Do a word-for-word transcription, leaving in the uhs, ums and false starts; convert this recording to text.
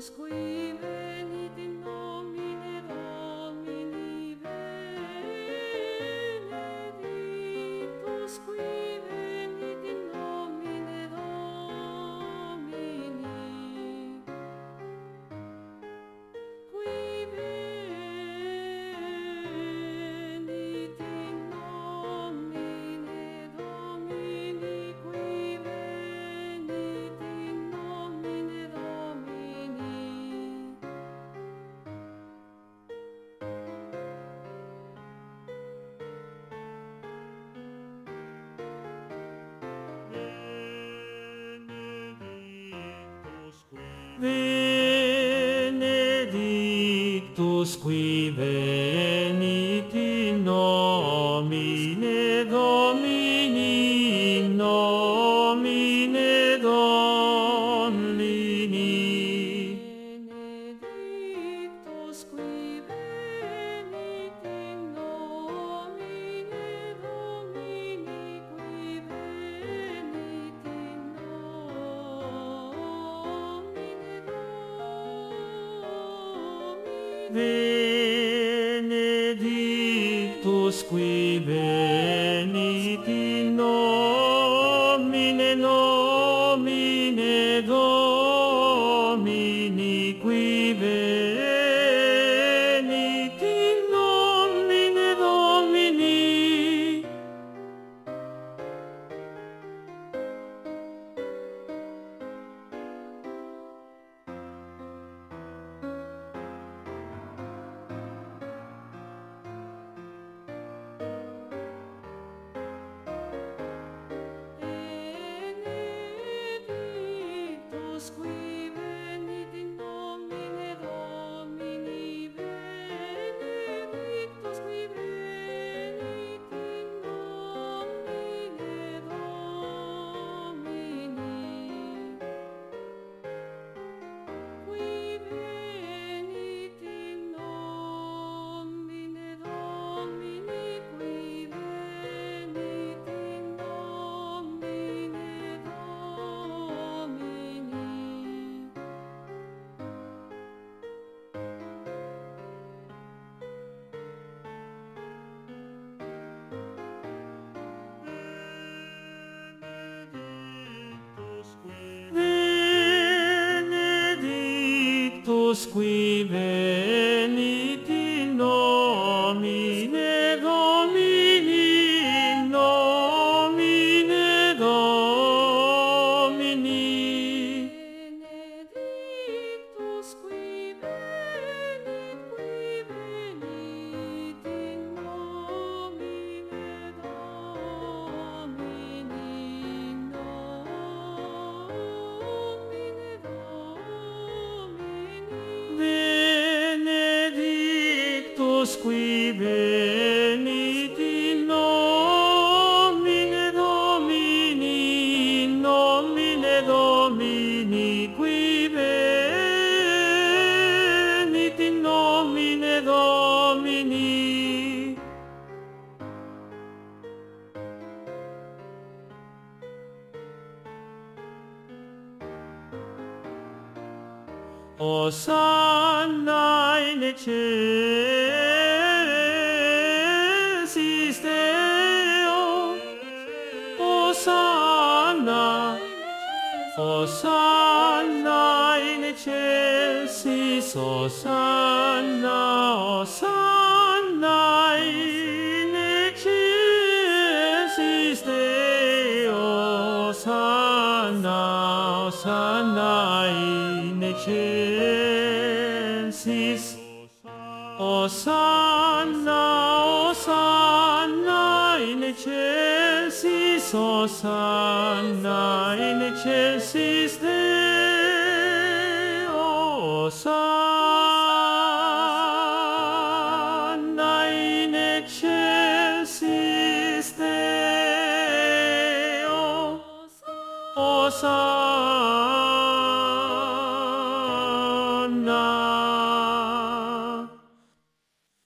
qui venit in nomine Domini, benedictus qui venit in nomine Domini, qui venit in nomine Domini, qui venit in nomine Domini. Benedictus qui venit in nomine Domini, in nomine Domini. Benedictus qui venit in nomine Domini, qui venit in Benedictus qui venit in nomine nomine Domini, qui venit in nomine Domini. Benedictus qui venit in nomine Domini, benedictus qui venit in nomine Domini, qui venit in nomine Domini, qui venit in nomine Domini. Benedictus qui venit in nomine Domini, in nomine Domini. Benedictus qui venit, qui venit in nomine Domini, in nomine Domini. Benedictus qui venit in nomine Domini, in nomine Domini, qui venit in nomine Domini. Hosanna in excelsis Deo, Hosanna, Hosanna in excelsis, Hosanna, Hosanna in excelsis Deo, Hosanna, Hosanna in excelsis, Hosanna, Hosanna in excelsis, Hosanna in excelsis Deo, Hosanna in excelsis Deo, Hosanna.